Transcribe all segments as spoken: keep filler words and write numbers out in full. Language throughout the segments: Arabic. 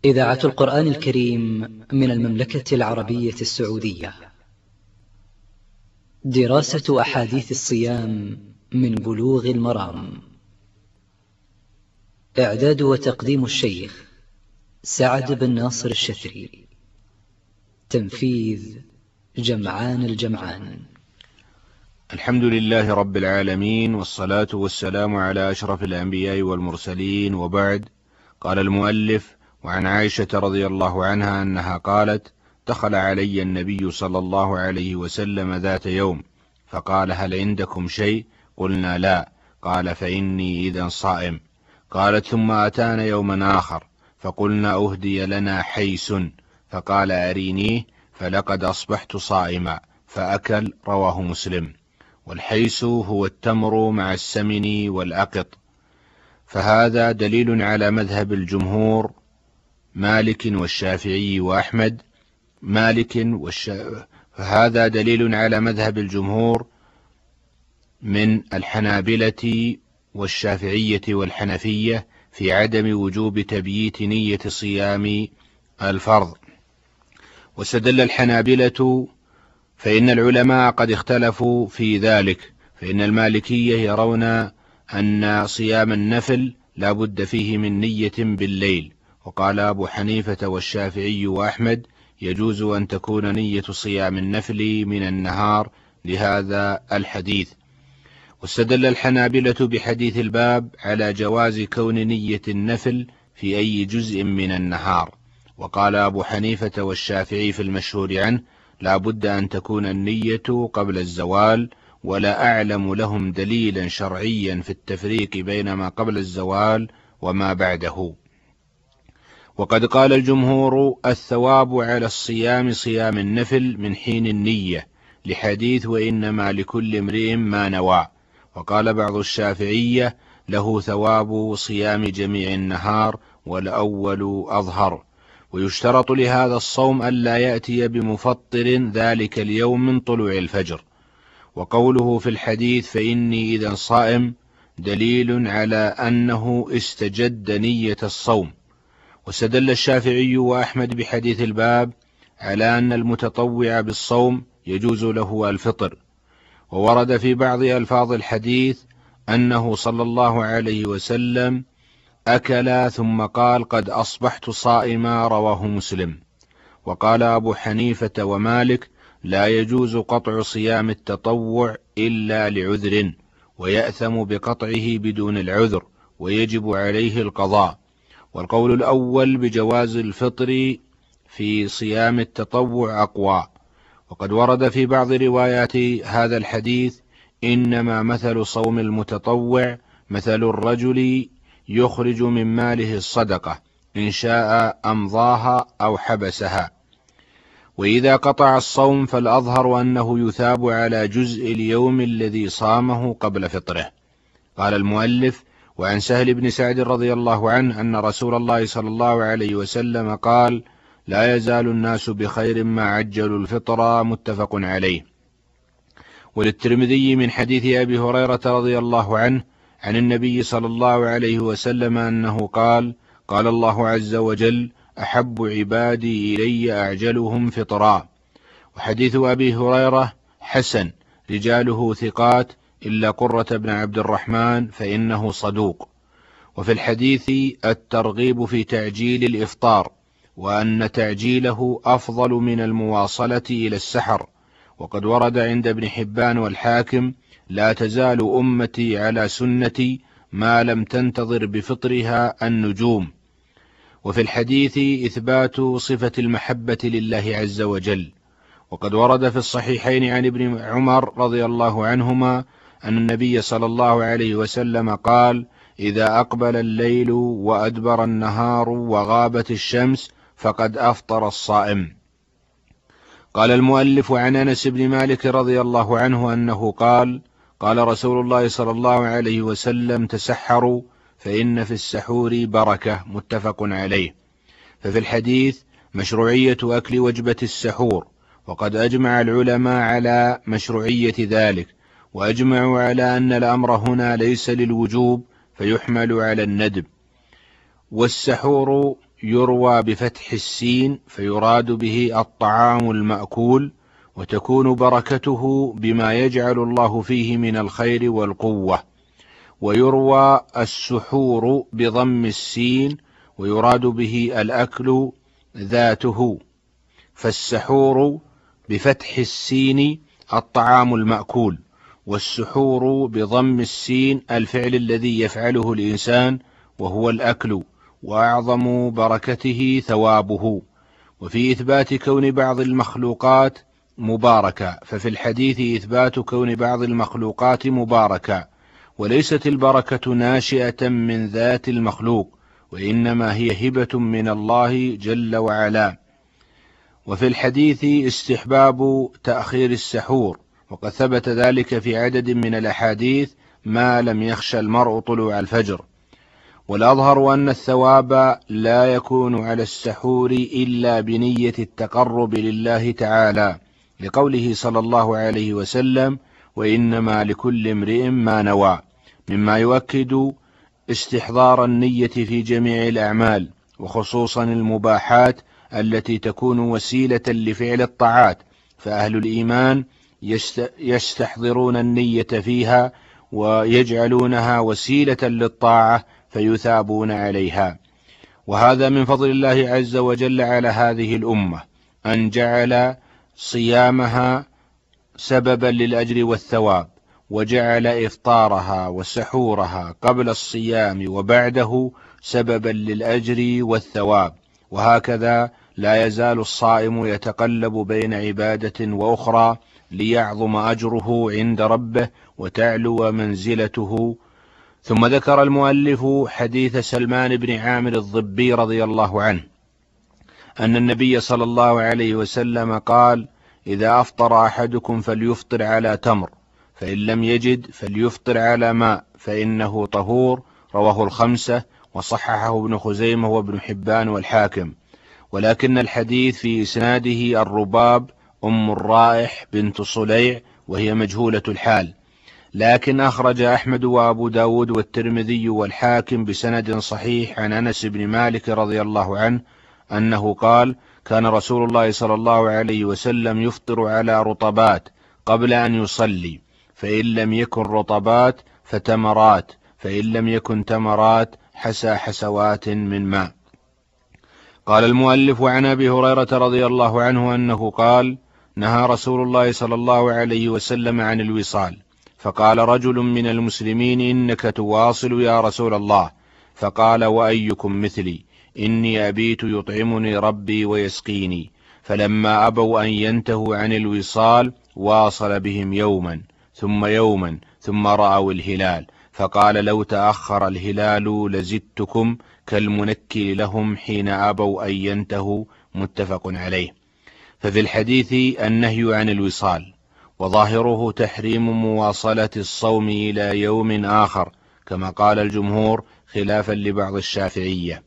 إذاعة القرآن الكريم من المملكة العربية السعودية. دراسة أحاديث الصيام من بلوغ المرام. إعداد وتقديم الشيخ سعد بن ناصر الشثري. تنفيذ جمعان الجمعان. الحمد لله رب العالمين، والصلاة والسلام على أشرف الأنبياء والمرسلين، وبعد. قال المؤلف: وعن عائشة رضي الله عنها أنها قالت: دخل علي النبي صلى الله عليه وسلم ذات يوم فقال: هل عندكم شيء؟ قلنا: لا. قال: فإني إذا صائم. قالت: ثم أتانا يوما آخر فقلنا: أهدي لنا حيس، فقال: أرينيه، فلقد أصبحت صائما، فأكل. رواه مسلم. والحيس هو التمر مع السمن والأقط. فهذا دليل على مذهب الجمهور مالك والشافعي وأحمد مالك والشا... فهذا دليل على مذهب الجمهور من الحنابلة والشافعية والحنفية في عدم وجوب تبييت نية صيام الفرض. واستدل الحنابلة فإن العلماء قد اختلفوا في ذلك، فإن المالكية يرون أن صيام النفل لا بد فيه من نية بالليل، وقال أبو حنيفة والشافعي وأحمد: يجوز أن تكون نية صيام النفل من النهار لهذا الحديث. واستدل الحنابلة بحديث الباب على جواز كون نية النفل في أي جزء من النهار، وقال أبو حنيفة والشافعي في المشهور عنه: لا بد أن تكون النية قبل الزوال، ولا أعلم لهم دليلا شرعيا في التفريق بين ما قبل الزوال وما بعده. وقد قال الجمهور: الثواب على الصيام صيام النفل من حين النية، لحديث وإنما لكل امرئ ما نوى. وقال بعض الشافعية: له ثواب صيام جميع النهار، والأول أظهر. ويشترط لهذا الصوم ألا يأتي بمفطر ذلك اليوم من طلوع الفجر. وقوله في الحديث: فإني إذا صائم، دليل على أنه استجد نية الصوم. واستدل الشافعي وأحمد بحديث الباب على أن المتطوع بالصوم يجوز له الفطر. وورد في بعض ألفاظ الحديث أنه صلى الله عليه وسلم أكل ثم قال: قد أصبحت صائما. رواه مسلم. وقال أبو حنيفة ومالك: لا يجوز قطع صيام التطوع إلا لعذر، ويأثم بقطعه بدون العذر، ويجب عليه القضاء. والقول الأول بجواز الفطر في صيام التطوع أقوى. وقد ورد في بعض روايات هذا الحديث: إنما مثل صوم المتطوع مثل الرجل يخرج من ماله الصدقة، إن شاء أمضاها أو حبسها. وإذا قطع الصوم فالأظهر أنه يثاب على جزء اليوم الذي صامه قبل فطره. قال المؤلف: وعن سهل بن سعد رضي الله عنه أن رسول الله صلى الله عليه وسلم قال: لا يزال الناس بخير ما عجلوا الفطر. متفق عليه. وللترمذي من حديث أبي هريرة رضي الله عنه عن النبي صلى الله عليه وسلم أنه قال: قال الله عز وجل: أحب عبادي إلي أعجلهم فطرا. وحديث أبي هريرة حسن، رجاله ثقات إلا قرة بن عبد الرحمن فإنه صدوق. وفي الحديث الترغيب في تعجيل الإفطار، وأن تعجيله أفضل من المواصلة إلى السحر. وقد ورد عند ابن حبان والحاكم: لا تزال أمتي على سنتي ما لم تنتظر بفطرها النجوم. وفي الحديث إثبات صفة المحبة لله عز وجل. وقد ورد في الصحيحين عن ابن عمر رضي الله عنهما أن النبي صلى الله عليه وسلم قال: إذا أقبل الليل وأدبر النهار وغابت الشمس فقد أفطر الصائم. قال المؤلف: عن أنس بن مالك رضي الله عنه أنه قال: قال رسول الله صلى الله عليه وسلم: تسحروا فإن في السحور بركة. متفق عليه. ففي الحديث مشروعية أكل وجبة السحور، وقد أجمع العلماء على مشروعية ذلك، وأجمعوا على أن الأمر هنا ليس للوجوب فيحمل على الندب. والسحور يروى بفتح السين فيراد به الطعام المأكول، وتكون بركته بما يجعل الله فيه من الخير والقوة. ويروى السحور بضم السين ويراد به الأكل ذاته، فالسحور بفتح السين الطعام المأكول، والسحور بضم السين الفعل الذي يفعله الإنسان وهو الأكل، وأعظم بركته ثوابه. وفي إثبات كون بعض المخلوقات مباركة، ففي الحديث إثبات كون بعض المخلوقات مباركة، وليست البركة ناشئة من ذات المخلوق، وإنما هي هبة من الله جل وعلا. وفي الحديث استحباب تأخير السحور، وقد ثبت ذلك في عدد من الأحاديث ما لم يخشى المرء طلوع الفجر. والأظهر أن الثواب لا يكون على السحور إلا بنية التقرب لله تعالى، لقوله صلى الله عليه وسلم: وإنما لكل امرئ ما نوى، مما يؤكد استحضار النية في جميع الأعمال، وخصوصا المباحات التي تكون وسيلة لفعل الطاعات، فأهل الإيمان يستحضرون النية فيها ويجعلونها وسيلة للطاعة فيثابون عليها. وهذا من فضل الله عز وجل على هذه الأمة، أن جعل صيامها سببا للأجر والثواب، وجعل إفطارها وسحورها قبل الصيام وبعده سببا للأجر والثواب. وهكذا لا يزال الصائم يتقلب بين عبادة وأخرى ليعظم أجره عند ربه وتعلو منزلته. ثم ذكر المؤلف حديث سلمان بن عامر الضبي رضي الله عنه أن النبي صلى الله عليه وسلم قال: إذا أفطر أحدكم فليفطر على تمر، فإن لم يجد فليفطر على ماء فإنه طهور. رواه الخمسة، وصححه ابن خزيمة وابن حبان والحاكم. ولكن الحديث في إسناده الرباب أم الرائح بنت صليع، وهي مجهولة الحال، لكن أخرج أحمد وأبو داود والترمذي والحاكم بسند صحيح عن أنس بن مالك رضي الله عنه أنه قال: كان رسول الله صلى الله عليه وسلم يفطر على رطبات قبل أن يصلي، فإن لم يكن رطبات فتمرات، فإن لم يكن تمرات حسى حسوات من ماء. قال المؤلف: عن أبي هريرة رضي الله عنه أنه قال: نهى رسول الله صلى الله عليه وسلم عن الوصال، فقال رجل من المسلمين: إنك تواصل يا رسول الله. فقال: وأيكم مثلي؟ إني أبيت يطعمني ربي ويسقيني. فلما أبوا أن ينتهوا عن الوصال واصل بهم يوما ثم يوما ثم رأوا الهلال، فقال: لو تأخر الهلال لزدتكم كالمنكل لهم حين أبوا أن ينتهوا. متفق عليه. ففي الحديث النهي عن الوصال، وظاهره تحريم مواصلة الصوم إلى يوم آخر كما قال الجمهور خلافا لبعض الشافعية.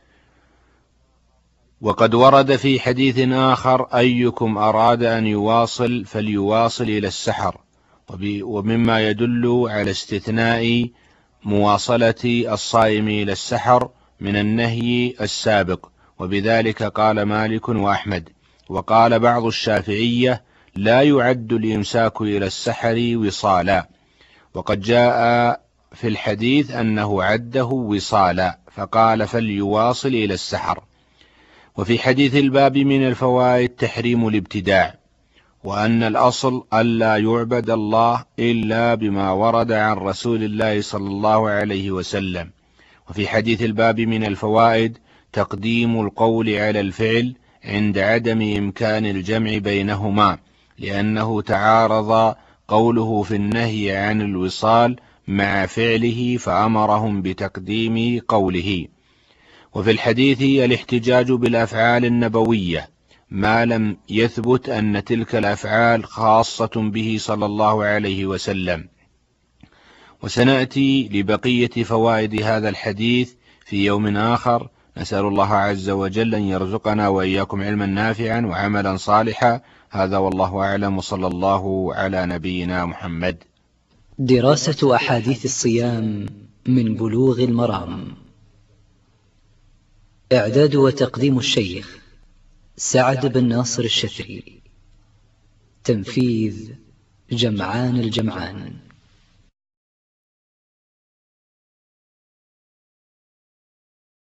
وقد ورد في حديث آخر: أيكم أراد أن يواصل فليواصل إلى السحر، ومما يدل على استثناء مواصلة الصائم إلى السحر من النهي السابق، وبذلك قال مالك وأحمد. وقال بعض الشافعية: لا يعد الإمساك إلى السحر وصالا، وقد جاء في الحديث أنه عده وصالا فقال: فليواصل إلى السحر. وفي حديث الباب من الفوائد تحريم الابتداع، وأن الأصل ألا يعبد الله إلا بما ورد عن رسول الله صلى الله عليه وسلم. وفي حديث الباب من الفوائد تقديم القول على الفعل عند عدم إمكان الجمع بينهما، لأنه تعارض قوله في النهي عن الوصال مع فعله فأمرهم بتقديم قوله. وفي الحديث الاحتجاج بالأفعال النبوية ما لم يثبت أن تلك الأفعال خاصة به صلى الله عليه وسلم. وسنأتي لبقية فوائد هذا الحديث في يوم آخر. نسأل الله عز وجل أن يرزقنا وإياكم علما نافعا وعملا صالحا. هذا والله أعلم، وصلى الله على نبينا محمد. دراسة أحاديث الصيام من بلوغ المرام. إعداد وتقديم الشيخ سعد بن ناصر الشتري. تنفيذ جمعان الجمعان.